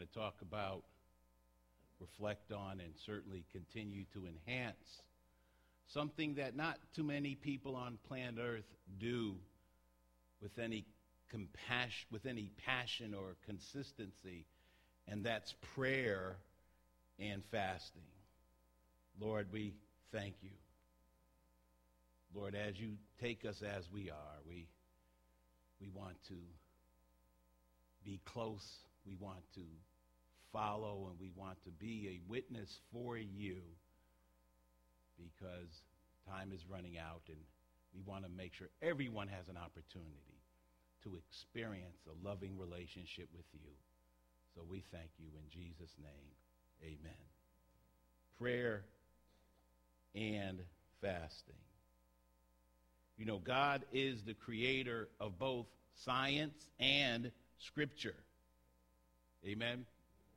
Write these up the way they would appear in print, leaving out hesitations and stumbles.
to talk about, reflect on, and certainly continue to enhance something that not too many people on planet Earth do with any compassion, with any passion or consistency, and that's prayer and fasting. Lord, we thank you. Lord, as you take us as we are, we want to be close, we want to follow, and we want to be a witness for you, because time is running out, and we want to make sure everyone has an opportunity to experience a loving relationship with you. So we thank you in Jesus' name. Amen. Prayer and fasting. You know, God is the creator of both science and Scripture. Amen.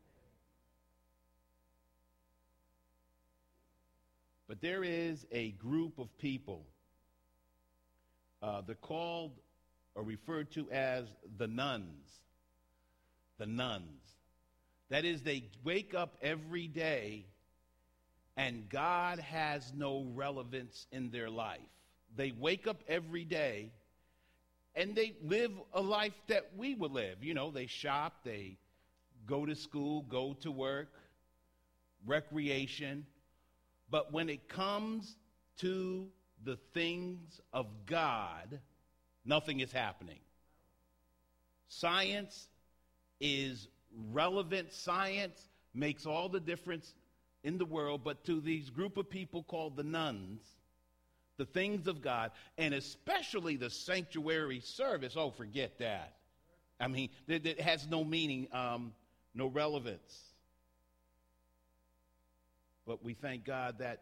But there is a group of people, they're called or referred to as the nuns. The nuns. That is, they wake up every day and God has no relevance in their life. They wake up every day and they live a life that we would live. You know, they shop, they go to school, go to work, recreation. But when it comes to the things of God, nothing is happening. Science is relevant. Science makes all the difference in the world, but to these group of people called the nuns, the things of God, and especially the sanctuary service, oh, forget that. I mean, it has no meaning, no relevance. But we thank God that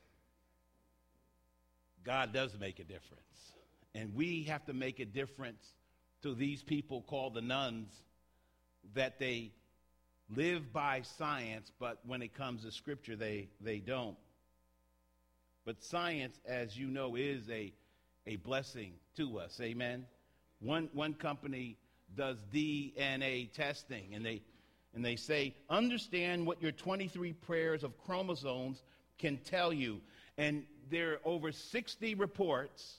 God does make a difference. And we have to make a difference to these people called the nuns, that they live by science, but when it comes to Scripture, they don't. But science, as you know, is a blessing to us. Amen. One company does DNA testing, and they say, understand what your 23 pairs of chromosomes can tell you. And there are over 60 reports.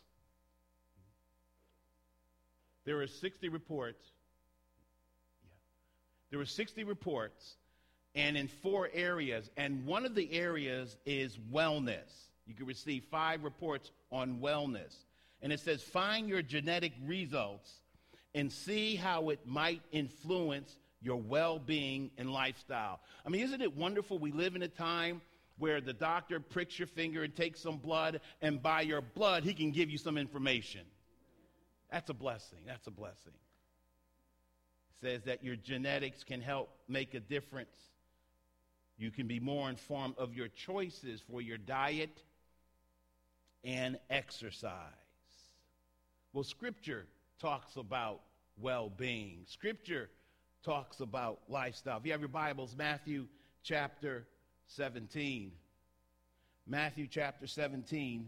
There are 60 reports. There were 60 reports, and in 4 areas. And one of the areas is wellness. You can receive 5 reports on wellness. And it says, find your genetic results and see how it might influence your well-being and lifestyle. I mean, isn't it wonderful? We live in a time where the doctor pricks your finger and takes some blood, and by your blood, he can give you some information. That's a blessing. That's a blessing. It says that your genetics can help make a difference. You can be more informed of your choices for your diet and exercise. Well, Scripture talks about well-being. Scripture talks about lifestyle. If you have your Bibles, Matthew chapter 17. Matthew chapter 17,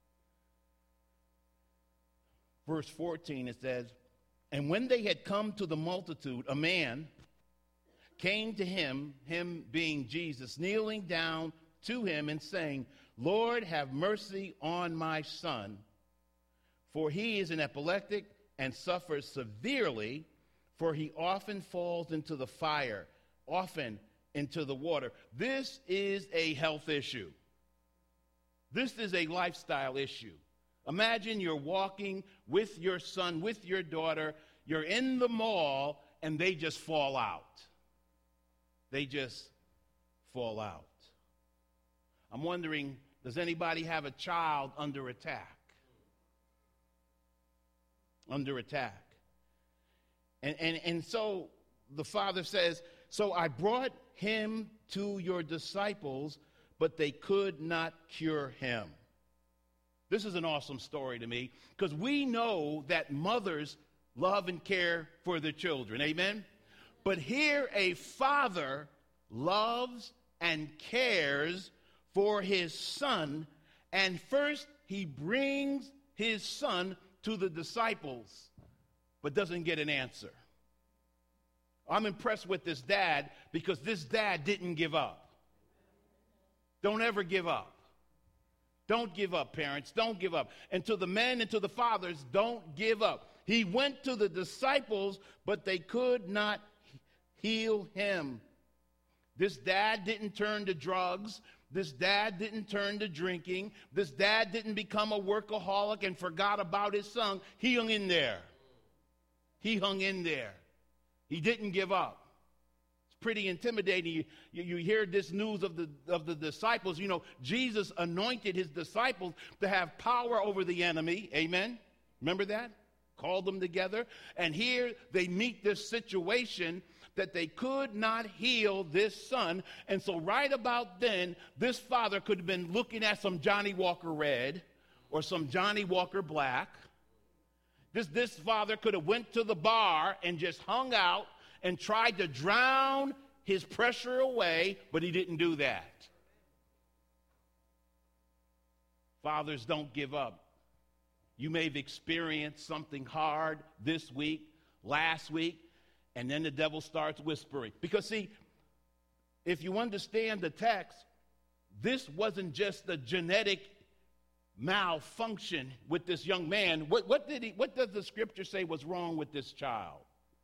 verse 14, it says, and when they had come to the multitude, a man came to him being Jesus, kneeling down to him and saying, Lord, have mercy on my son, for he is an epileptic and suffers severely, for he often falls into the fire, often into the water. This is a health issue. This is a lifestyle issue. Imagine you're walking with your son, with your daughter, you're in the mall, and they just fall out. They just fall out. I'm wondering, does anybody have a child under attack? Under attack. And so the father says, so I brought him to your disciples, but they could not cure him. This is an awesome story to me, because we know that mothers love and care for their children. Amen? But here a father loves and cares for his son, and first he brings his son to the disciples, but doesn't get an answer. I'm impressed with this dad because this dad didn't give up. Don't ever give up. Don't give up, parents. Don't give up. And to the men and to the fathers, don't give up. He went to the disciples, but they could not heal him. This dad didn't turn to drugs. This dad didn't turn to drinking. This dad didn't become a workaholic and forgot about his son. He hung in there. He hung in there. He didn't give up. It's pretty intimidating. You hear this news of the disciples. You know, Jesus anointed his disciples to have power over the enemy. Amen? Remember that? Called them together. And here they meet this situation that they could not heal this son. And so right about then, this father could have been looking at some Johnny Walker Red or some Johnny Walker Black. This father could have went to the bar and just hung out and tried to drown his pressure away, but he didn't do that. Fathers, don't give up. You may have experienced something hard this week, last week, and then the devil starts whispering. Because, see, if you understand the text, this wasn't just a genetic malfunction with this young man. What does the scripture say was wrong with this child?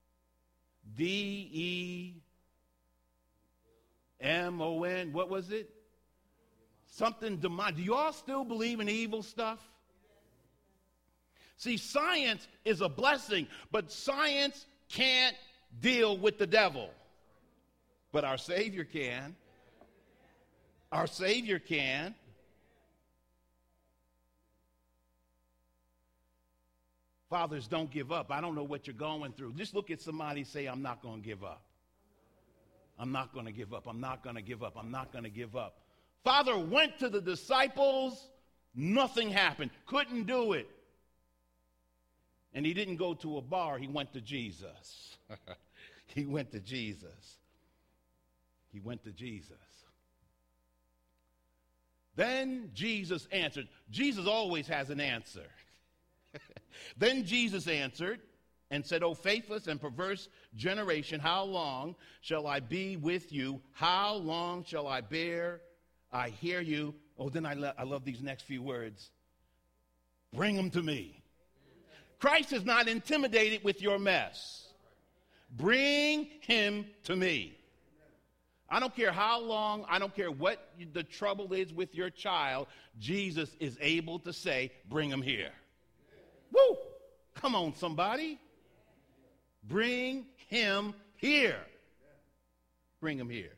DEMON. What was it? Something demonic. Do you all still believe in evil stuff? See, science is a blessing, but science can't deal with the devil. But our Savior can. Our Savior can. Fathers, don't give up. I don't know what you're going through. Just look at somebody and say, I'm not going to give up. I'm not going to give up. I'm not going to give up. I'm not going to give up. Father went to the disciples. Nothing happened. Couldn't do it. And he didn't go to a bar. He went to Jesus. He went to Jesus. He went to Jesus. Then Jesus answered. Jesus always has an answer. Then Jesus answered and said, O faithless and perverse generation, how long shall I be with you? How long shall I bear? I hear you. Oh, then I love these next few words. Bring them to me. Christ is not intimidated with your mess. Bring him to me. I don't care how long, I don't care what the trouble is with your child, Jesus is able to say, bring him here. Woo! Come on, somebody. Bring him here. Bring him here.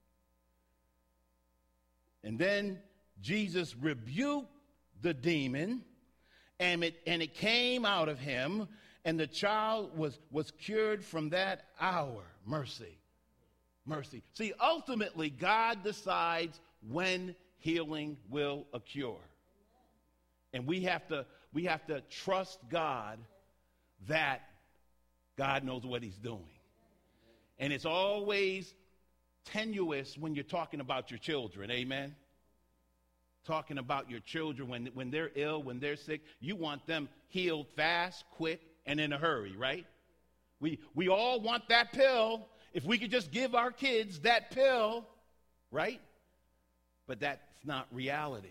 And then Jesus rebuked the demon, and it came out of him, and the child was cured from that hour. Mercy. Mercy. See, ultimately, God decides when healing will occur. And we have to trust God that God knows what he's doing. And it's always tenuous when you're talking about your children, amen? Talking about your children when they're ill, when they're sick, you want them healed fast, quick, and in a hurry, right? We all want that pill. If we could just give our kids that pill, right? But that's not reality.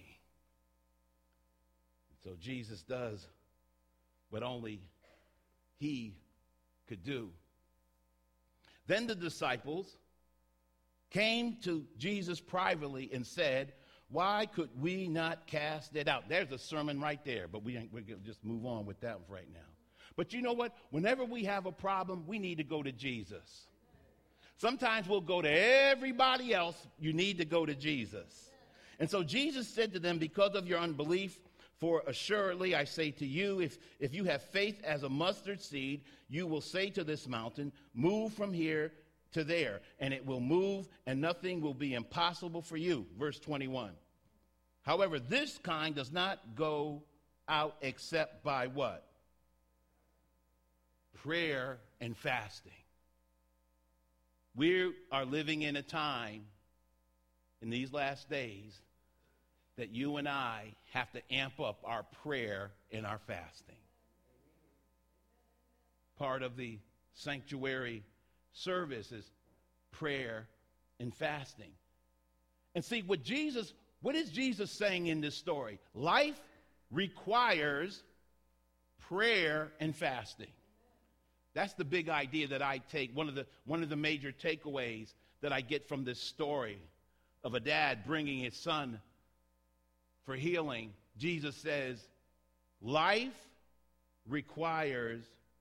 So Jesus does what only he could do. Then the disciples came to Jesus privately and said, why could we not cast it out? There's a sermon right there, but we're going to just move on with that right now. But you know what? Whenever we have a problem, we need to go to Jesus. Sometimes we'll go to everybody else. You need to go to Jesus. And so Jesus said to them, because of your unbelief, for assuredly I say to you, if you have faith as a mustard seed, you will say to this mountain, move from here to there, and it will move, and nothing will be impossible for you. Verse 21. However, this kind does not go out except by what? Prayer and fasting. We are living in a time in these last days that you and I have to amp up our prayer and our fasting. Part of the sanctuary service is prayer and fasting. And see, what is Jesus saying in this story? Life requires prayer and fasting. That's the big idea that I take, one of the major takeaways that I get from this story of a dad bringing his son for healing. Jesus says, life requires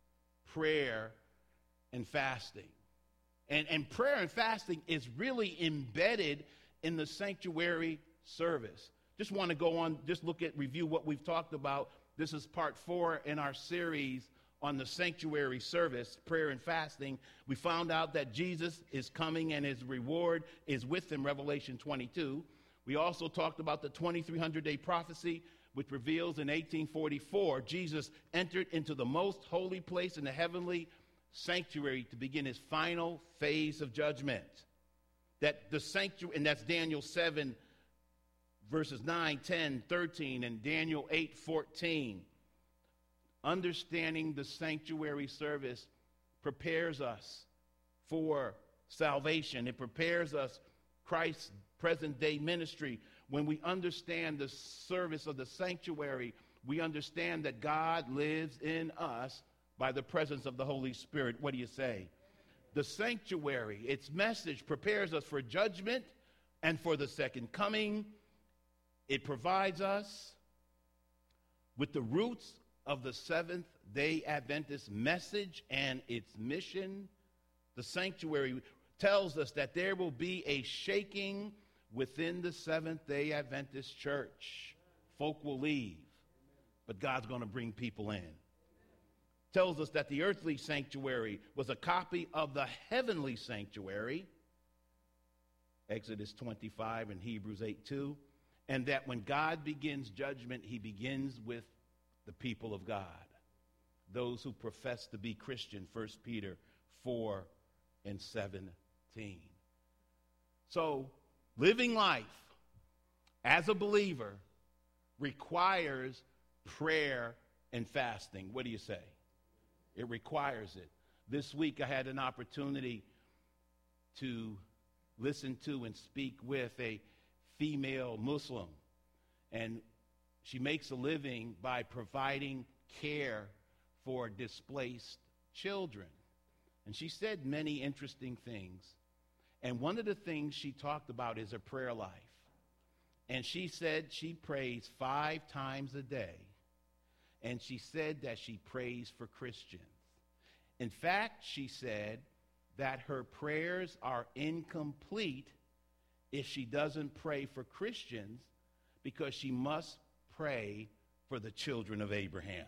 prayer and fasting. And prayer and fasting is really embedded in the sanctuary service. Just want to go on, review what we've talked about. This is part 4 in our series on the sanctuary service, prayer and fasting. We found out that Jesus is coming and his reward is with him, Revelation 22. We also talked about the 2300-day prophecy, which reveals in 1844, Jesus entered into the most holy place in the heavenly sanctuary to begin his final phase of judgment. That the sanctuary, and that's Daniel 7, verses 9, 10, 13, and Daniel 8, 14. Understanding the sanctuary service prepares us for salvation. It prepares us, Christ's present-day ministry. When we understand the service of the sanctuary, we understand that God lives in us by the presence of the Holy Spirit. What do you say? The sanctuary, its message prepares us for judgment and for the second coming. It provides us with the roots of the Seventh-day Adventist message and its mission. The sanctuary tells us that there will be a shaking within the Seventh-day Adventist church. Folk will leave, but God's going to bring people in. Tells us that the earthly sanctuary was a copy of the heavenly sanctuary, Exodus 25 and Hebrews 8:2, and that when God begins judgment, he begins with the people of God, those who profess to be Christian, 1 Peter 4 and 17. So, living life as a believer requires prayer and fasting. What do you say? It requires it. This week I had an opportunity to listen to and speak with a female Muslim, and she makes a living by providing care for displaced children. And she said many interesting things. And one of the things she talked about is her prayer life. And she said she prays 5 times a day. And she said that she prays for Christians. In fact, she said that her prayers are incomplete if she doesn't pray for Christians, because she must pray for the children of Abraham.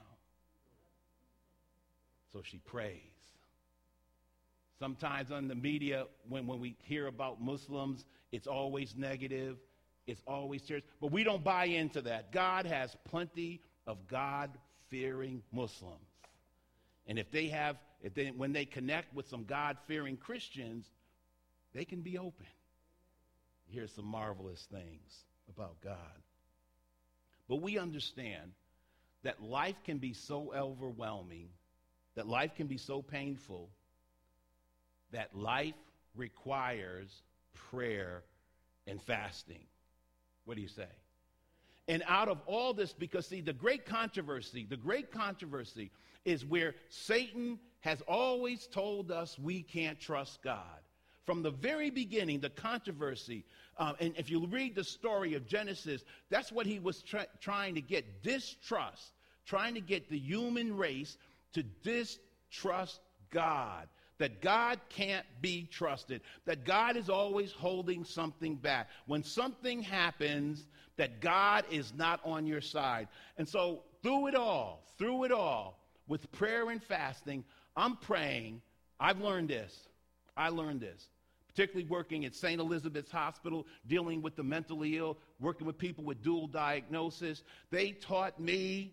So she prays. Sometimes on the media, when we hear about Muslims, it's always negative, it's always serious. But we don't buy into that. God has plenty of God-fearing Muslims. And when they connect with some God-fearing Christians, they can be open. Here's some marvelous things about God. But we understand that life can be so overwhelming, that life can be so painful, that life requires prayer and fasting. What do you say? And out of all this, because see, the great controversy is where Satan has always told us we can't trust God. From the very beginning, the controversy, and if you read the story of Genesis, that's what he was trying to get, distrust, trying to get the human race to distrust God, that God can't be trusted, that God is always holding something back. When something happens, that God is not on your side. And so through it all, with prayer and fasting, I'm praying. I learned this, particularly working at St. Elizabeth's Hospital, dealing with the mentally ill, working with people with dual diagnosis. They taught me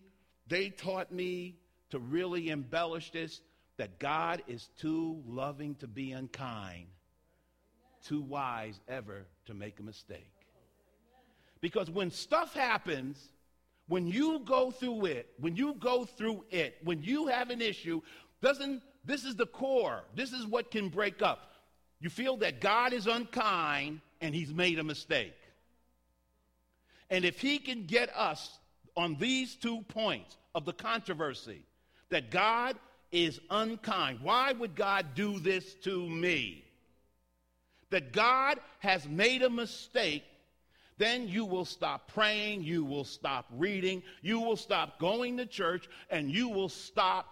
to really embellish this, that God is too loving to be unkind, too wise ever to make a mistake. Because when stuff happens, when you go through it, when you have an issue, doesn't this is the core. This is what can break up. You feel that God is unkind and he's made a mistake. And if he can get us on these 2 points of the controversy, that God is unkind. Why would God do this to me? That God has made a mistake, then you will stop praying, you will stop reading, you will stop going to church, and you will stop.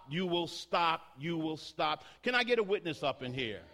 Can I get a witness up in here?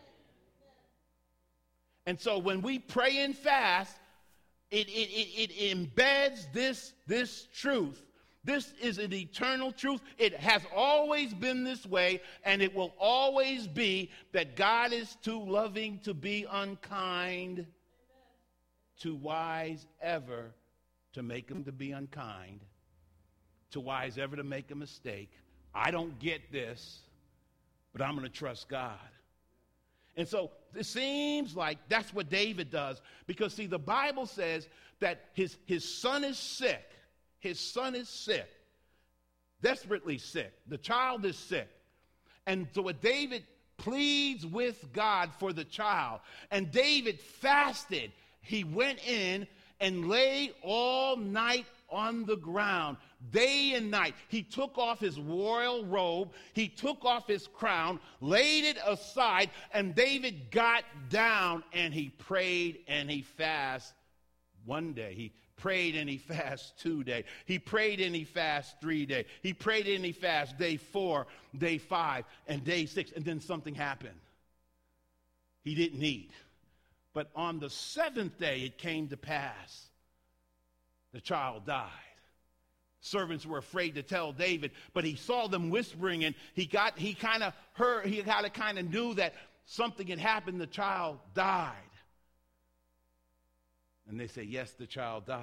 And so when we pray and fast, it embeds this truth. This is an eternal truth. It has always been this way, and it will always be that God is too loving to be unkind, too wise ever to make him to be unkind, too wise ever to make a mistake. I don't get this, but I'm going to trust God. And so it seems like that's what David does, because, see, the Bible says that his son is sick. His son is sick, desperately sick. The child is sick. And so what David pleads with God for the child. And David fasted. He went in and lay all night on the ground, day and night. He took off his royal robe. He took off his crown, laid it aside, and David got down and he prayed and he fasted one day. He prayed and he fasted 2 days. He prayed and he fasted 3 days. He prayed and he fasted day 4, day 5, and day 6. And then something happened. He didn't eat. But on the 7th day, it came to pass. The child died. Servants were afraid to tell David, but he saw them whispering, and he kind of knew that something had happened. The child died. And they say, yes, the child died.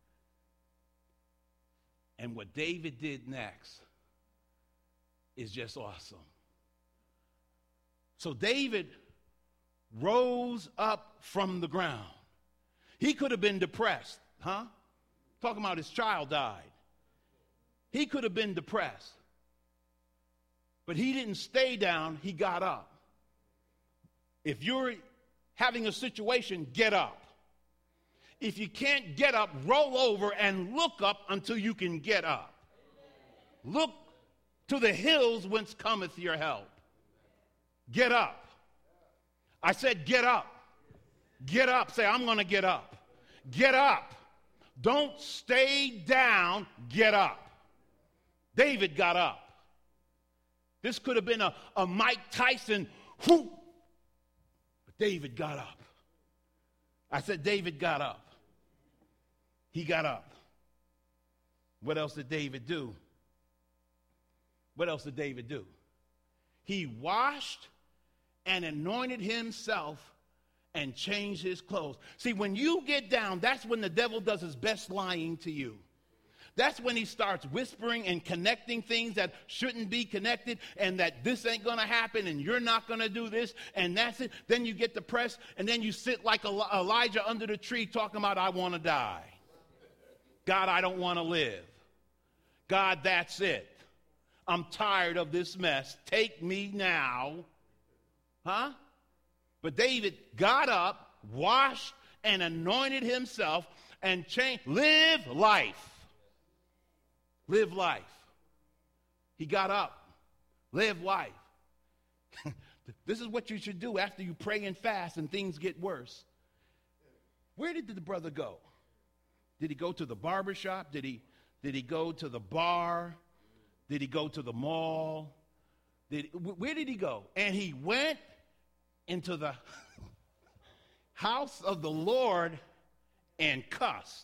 And what David did next is just awesome. So David rose up from the ground. He could have been depressed, huh? Talking about his child died. He could have been depressed. But he didn't stay down, he got up. If you're having a situation, get up. If you can't get up, roll over and look up until you can get up. Look to the hills whence cometh your help. Get up. I said get up. Get up. Say, I'm going to get up. Get up. Don't stay down. Get up. David got up. This could have been a Mike Tyson whoop. But David got up. I said David got up. He got up. What else did David do? What else did David do? He washed and anointed himself and changed his clothes. See, when you get down, that's when the devil does his best lying to you. That's when he starts whispering and connecting things that shouldn't be connected, and that this ain't going to happen and you're not going to do this, and that's it. Then you get depressed, and then you sit like Elijah under the tree talking about, I want to die. God, I don't want to live. God, that's it. I'm tired of this mess. Take me now. Huh? But David got up, washed, and anointed himself and changed. Live life. Live life. He got up. Live life. This is what you should do after you pray and fast and things get worse. Where did the brother go? Did he go to the barber shop? Did he go to the bar? Did he go to the mall? Where did he go? And he went into the house of the Lord and cussed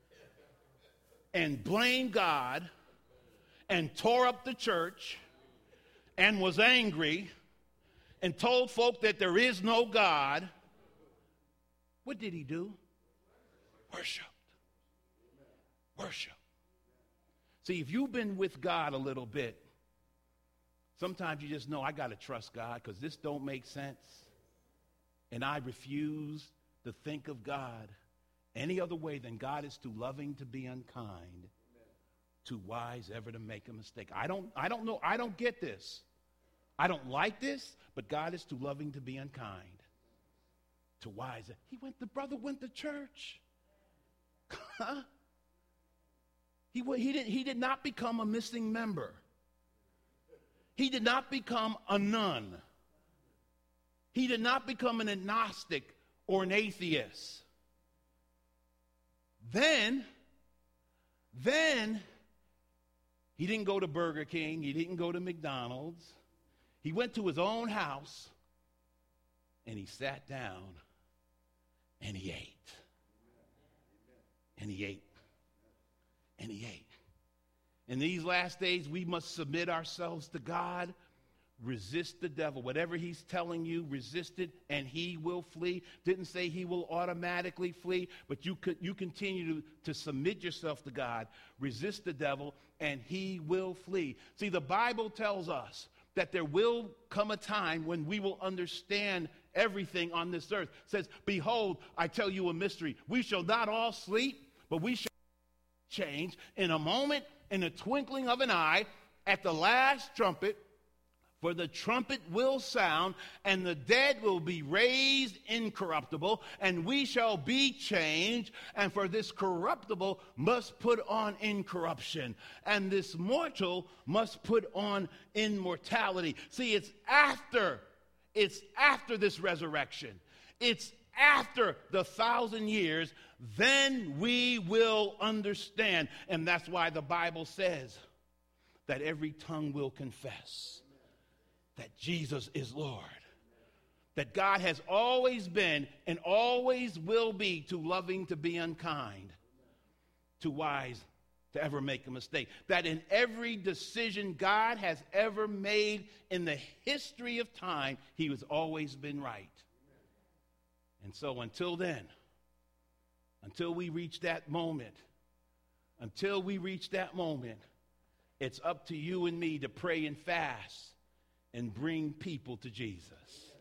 and blamed God and tore up the church and was angry and told folk that there is no God. What did he do? Worship. Worship. See, if you've been with God a little bit, sometimes you just know, I got to trust God because this don't make sense. And I refuse to think of God any other way than God is too loving to be unkind, too wise ever to make a mistake. I don't know. I don't get this. I don't like this, but God is too loving to be unkind, too wise. The brother went to church. Huh? He did not become a missing member. He did not become a nun. He did not become an agnostic or an atheist. Then he didn't go to Burger King. He didn't go to McDonald's. He went to his own house and he sat down and he ate. And he ate. And he ate. In these last days, we must submit ourselves to God. Resist the devil. Whatever he's telling you, resist it, and he will flee. Didn't say he will automatically flee, but you continue to submit yourself to God. Resist the devil, and he will flee. See, the Bible tells us that there will come a time when we will understand everything on this earth. It says, behold, I tell you a mystery. We shall not all sleep, but we shall change in a moment, in a twinkling of an eye, at the last trumpet. For the trumpet will sound, and the dead will be raised incorruptible, and we shall be changed. And for this corruptible must put on incorruption, and this mortal must put on immortality. See, it's after this resurrection. It's after the 1,000 years, then we will understand. And that's why the Bible says that every tongue will confess that Jesus is Lord. That God has always been and always will be too loving to be unkind, too wise to ever make a mistake. That in every decision God has ever made in the history of time, he has always been right. And so until then, until we reach that moment, it's up to you and me to pray and fast and bring people to Jesus.